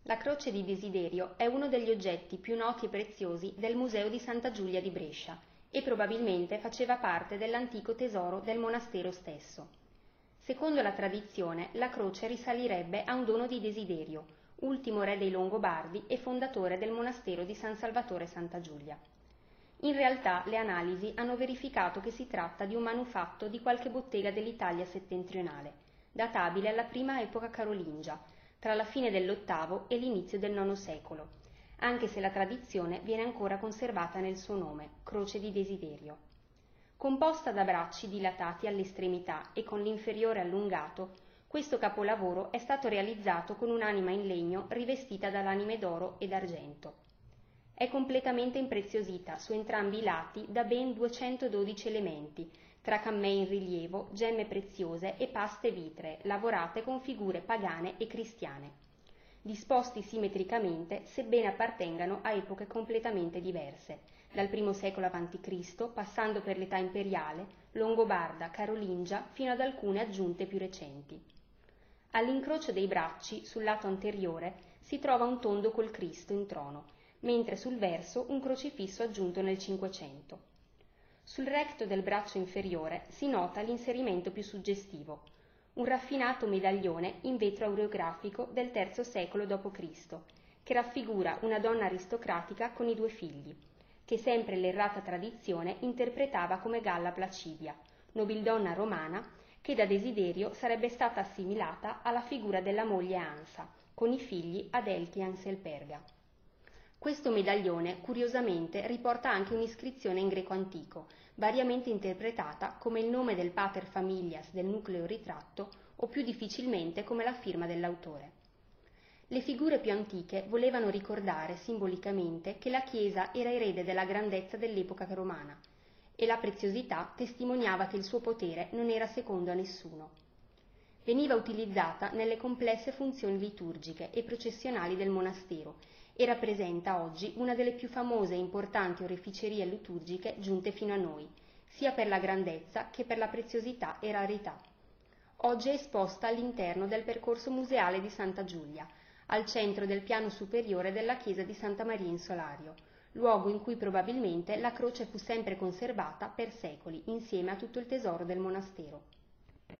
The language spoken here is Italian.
La croce di Desiderio è uno degli oggetti più noti e preziosi del Museo di Santa Giulia di Brescia e probabilmente faceva parte dell'antico tesoro del monastero stesso. Secondo la tradizione, la croce risalirebbe a un dono di Desiderio, ultimo re dei Longobardi e fondatore del monastero di San Salvatore Santa Giulia. In realtà le analisi hanno verificato che si tratta di un manufatto di qualche bottega dell'Italia settentrionale, databile alla prima epoca carolingia, tra la fine dell'VIII e l'inizio del IX secolo, anche se la tradizione viene ancora conservata nel suo nome, Croce di Desiderio. Composta da bracci dilatati all'estremità e con l'inferiore allungato, questo capolavoro è stato realizzato con un'anima in legno rivestita da lanime d'oro e d'argento. È completamente impreziosita su entrambi i lati da ben 212 elementi, tra cammei in rilievo, gemme preziose e paste vitree, lavorate con figure pagane e cristiane, disposti simmetricamente sebbene appartengano a epoche completamente diverse, dal I secolo a.C., passando per l'età imperiale, longobarda, carolingia, fino ad alcune aggiunte più recenti. All'incrocio dei bracci, sul lato anteriore, si trova un tondo col Cristo in trono, mentre sul verso un crocifisso aggiunto nel Cinquecento. Sul recto del braccio inferiore si nota l'inserimento più suggestivo, un raffinato medaglione in vetro aureografico del III secolo d.C., che raffigura una donna aristocratica con i due figli, che sempre l'errata tradizione interpretava come Galla Placidia, nobildonna romana che da Desiderio sarebbe stata assimilata alla figura della moglie Ansa, con i figli Adelchi e Anselperga. Questo medaglione, curiosamente, riporta anche un'iscrizione in greco antico, variamente interpretata come il nome del pater familias del nucleo ritratto o più difficilmente come la firma dell'autore. Le figure più antiche volevano ricordare simbolicamente che la Chiesa era erede della grandezza dell'epoca romana e la preziosità testimoniava che il suo potere non era secondo a nessuno. Veniva utilizzata nelle complesse funzioni liturgiche e processionali del monastero e rappresenta oggi una delle più famose e importanti oreficerie liturgiche giunte fino a noi, sia per la grandezza che per la preziosità e rarità. Oggi è esposta all'interno del percorso museale di Santa Giulia, al centro del piano superiore della chiesa di Santa Maria in Solario, luogo in cui probabilmente la croce fu sempre conservata per secoli insieme a tutto il tesoro del monastero.